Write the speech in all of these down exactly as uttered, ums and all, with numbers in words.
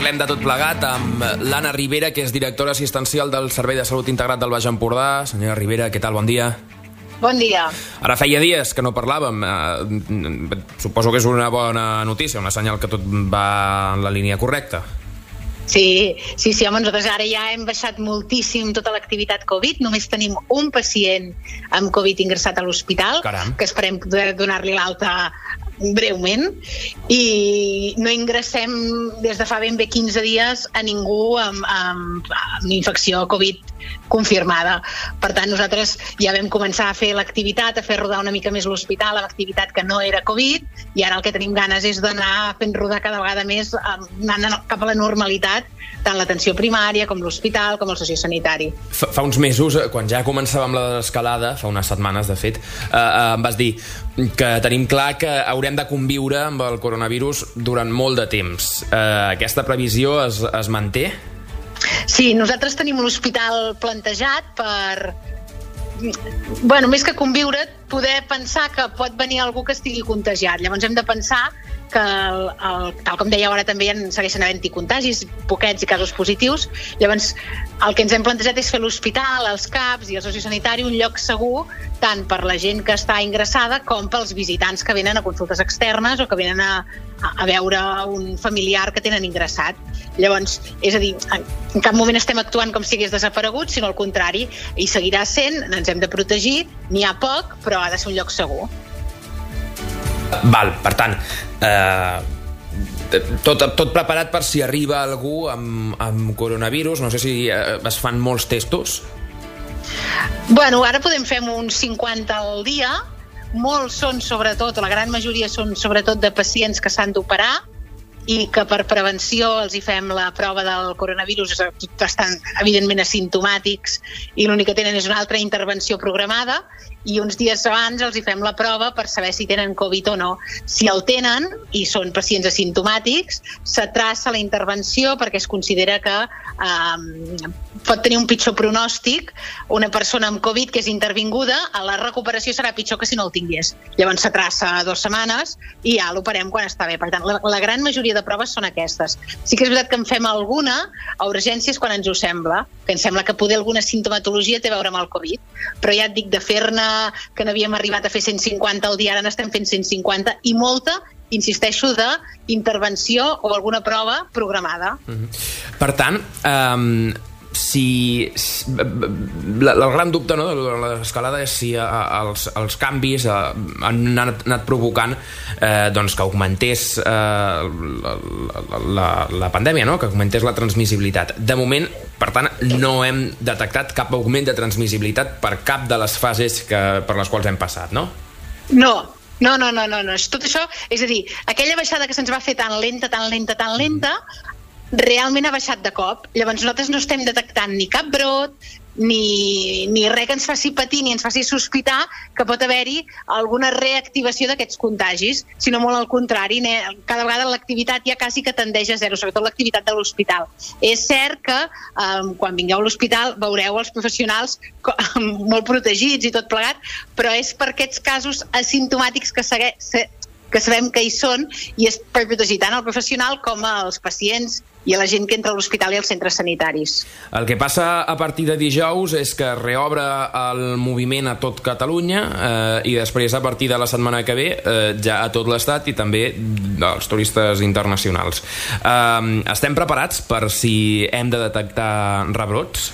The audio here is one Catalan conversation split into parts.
Parlem de tot plegat amb l'Anna Ribera, que és directora assistencial del Servei de Salut Integrat del Baix Empordà. Senyora Ribera, què tal? Bon dia. Bon dia. Ara feia dies que no parlàvem. Eh, suposo que és una bona notícia, una senyal que tot va en la línia correcta. Sí, sí, sí, home, nosaltres ara ja hem baixat moltíssim tota l'activitat Covid. Només tenim un pacient amb Covid ingressat a l'hospital, Caram. que esperem poder donar-li l'alta breument, i no ingressem des de fa ben bé quinze dies a ningú amb, amb, amb infecció Covid confirmada. Per tant, nosaltres ja vam començar a fer l'activitat, a fer rodar una mica més l'hospital amb activitat que no era Covid, i ara el que tenim ganes és d'anar fent rodar cada vegada més, anant cap a la normalitat, tant l'atenció primària com l'hospital com el sociosanitari. Fa, fa uns mesos, quan ja començàvem la desescalada, fa unes setmanes de fet, eh, eh, em vas dir que tenim clar que haurem de conviure amb el coronavirus durant molt de temps. Eh, aquesta previsió es, es manté? Sí, nosaltres tenim un hospital plantejat per, bueno, més que conviure, poder pensar que pot venir algú que estigui contagiat. Llavors hem de pensar que, el, el, tal com dèieu ara, també hi segueixen havent-hi contagis, poquets i casos positius. Llavors, el que ens hem plantejat és fer l'hospital, els CAPs i el sociosanitari un lloc segur, tant per la gent que està ingressada com pels visitants que venen a consultes externes o que venen a, a veure un familiar que tenen ingressat. Llavors, és a dir, en cap moment estem actuant com si hagués desaparegut, sinó al contrari, i seguirà sent, ens hem de protegir, n'hi ha poc, però ha de ser un lloc segur. Val, per tant, eh, tot, tot preparat per si arriba algú amb, amb coronavirus. No sé si eh, es fan molts testos. Bueno, ara podem fer uns cinquanta al dia. Molts són sobretot, la gran majoria són sobretot de pacients que s'han d'operar i que per prevenció els hi fem la prova del coronavirus. Estan evidentment asimptomàtics i l'únic que tenen és una altra intervenció programada, i uns dies abans els hi fem la prova per saber si tenen Covid o no. Si el tenen i són pacients asimptomàtics, s'atraça la intervenció perquè es considera que eh, pot tenir un pitjor pronòstic. Una persona amb Covid que és intervinguda, a la recuperació serà pitjor que si no el tingués. Llavors s'atraça dues setmanes i ja l'operem quan està bé. Per tant, la, la gran majoria de proves són aquestes. Sí que és veritat que en fem alguna a urgències quan ens ho sembla, que ens sembla que poder alguna sintomatologia té a veure amb el Covid, però ja et dic, de fer-ne que n'havíem arribat a fer cent cinquanta al dia, ara n'estem fent cent cinquanta, i molta, insisteixo, d'intervenció o alguna prova programada. Mm-hmm. Per tant, um, si, si la, el gran dubte, no, de l'escalada és si a, els, els canvis a, han anat, anat provocant eh, doncs que augmentés eh, la, la, la pandèmia, no? Que augmentés la transmissibilitat. De moment, per tant, no hem detectat cap augment de transmissibilitat per cap de les fases que, per les quals hem passat, no? No, no, no, no, no, no. Tot això, és a dir, aquella baixada que se'ns va fer tan lenta, tan lenta, tan lenta, realment ha baixat de cop. Llavors nosaltres no estem detectant ni cap brot, ni, ni res que ens faci patir ni ens faci sospitar que pot haver-hi alguna reactivació d'aquests contagis, sinó molt al contrari. Cada vegada l'activitat ja quasi que tendeix a zero, sobretot l'activitat de l'hospital. És cert que eh, quan vingueu a l'hospital veureu els professionals molt protegits i tot plegat, però és per aquests casos asimptomàtics que segueix, que sabem que hi són, i és per protegir tant el professional com els pacients i a la gent que entra a l'hospital i als centres sanitaris. El que passa a partir de dijous és que reobre el moviment a tot Catalunya eh, i després a partir de la setmana que ve eh, ja a tot l'Estat i també els turistes internacionals. Eh, estem preparats per si hem de detectar rebrots?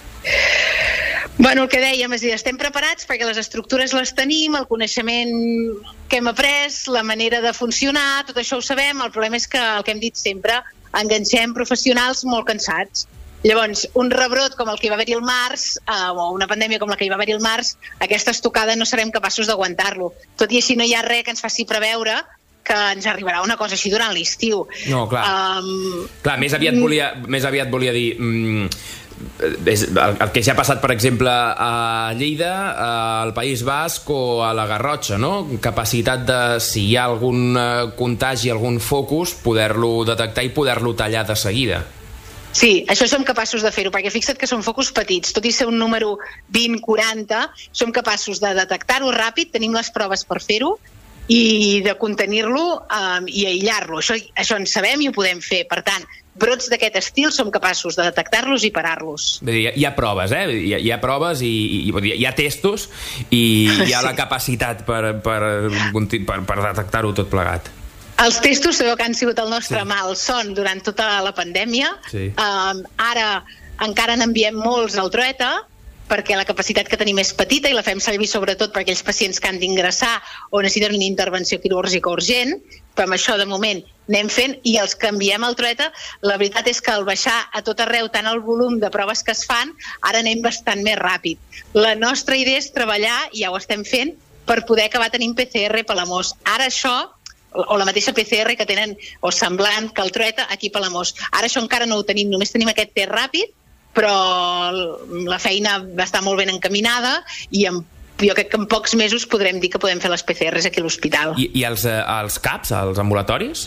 Bueno, el que dèiem, és a dir, estem preparats perquè les estructures les tenim, el coneixement que hem après, la manera de funcionar, tot això ho sabem. El problema és que, el que hem dit sempre, enganxem professionals molt cansats. Llavors, un rebrot com el que hi va haver-hi al març, eh, o una pandèmia com la que hi va haver-hi al març, aquesta estocada no serem capaços d'aguantar-lo. Tot i així no hi ha res que ens faci preveure que ens arribarà una cosa així durant l'estiu. No, clar. Um, clar, més aviat volia, més aviat volia dir... Mm, és el, el que ja ha passat, per exemple, a Lleida, al País Basc o a la Garrotxa, no? Capacitat de, si hi ha algun contagi, algun focus, poder-lo detectar i poder-lo tallar de seguida. Sí, això som capaços de fer-ho, perquè fixa't que són focus petits, tot i ser un número vint quaranta, som capaços de detectar-ho ràpid, tenim les proves per fer-ho, i de contenir-lo um, i aïllar-lo. Això, això en sabem i ho podem fer. Per tant, brots d'aquest estil som capaços de detectar-los i parar-los. Hi ha, hi ha proves, eh? Hi ha, hi ha proves i, i hi ha testos i hi ha sí. la capacitat per, per, per, per detectar-ho tot plegat. Els testos, sabeu que han sigut el nostre sí. mal son durant tota la pandèmia. Sí. Um, ara encara n'enviem molts al trueta, perquè la capacitat que tenim és petita i la fem servir sobretot per aquells pacients que han d'ingressar o necessiten una intervenció quirúrgica urgent, però amb això de moment anem fent, i els que enviem al trueta, la veritat és que al baixar a tot arreu tant el volum de proves que es fan, ara anem bastant més ràpid. La nostra idea és treballar, i ja ho estem fent, per poder acabar tenint P C R a Palamós. Ara això, o la mateixa P C R que tenen, o semblant que el trueta aquí a Palamós. Ara això encara no ho tenim, només tenim aquest test ràpid, però la feina va estar molt ben encaminada i en, jo crec que en pocs mesos podrem dir que podem fer les P C Rs aquí a l'hospital. I, i els, eh, els CAPs, els ambulatoris?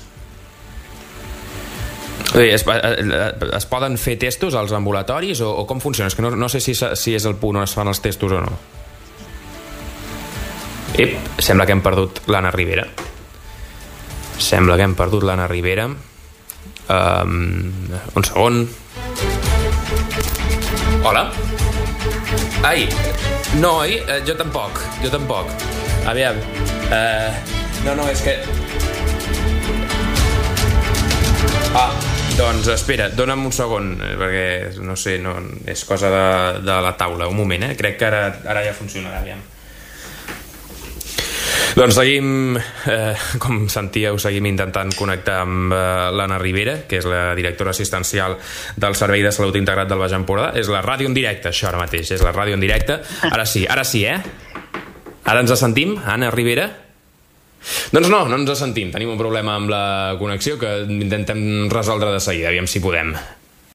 Es, es poden fer testos als ambulatoris o, o com funciona? És que no, no sé si, si és el punt on es fan els testos o no. Ep, sembla que hem perdut l'Anna Ribera. Sembla que hem perdut l'Anna Ribera. Um, un segon. Hola? Ai, no, oi? Eh, jo tampoc, jo tampoc. Aviam. Uh, no, no, és que... Ah, doncs espera, dona'm un segon, perquè, no sé, no, és cosa de, de la taula. Un moment, eh? Crec que ara, ara ja funcionarà, aviam. Doncs seguim, eh, com sentíeu, seguim intentant connectar amb eh, l'Anna Ribera, que és la directora assistencial del Servei de Salut Integrat del Baix Empordà. És la ràdio en directe, això ara mateix, és la ràdio en directe. Ara sí, ara sí, eh? Ara ens sentim, Anna Ribera? Doncs no, no ens sentim. Tenim un problema amb la connexió que intentem resoldre de seguida, aviam si podem.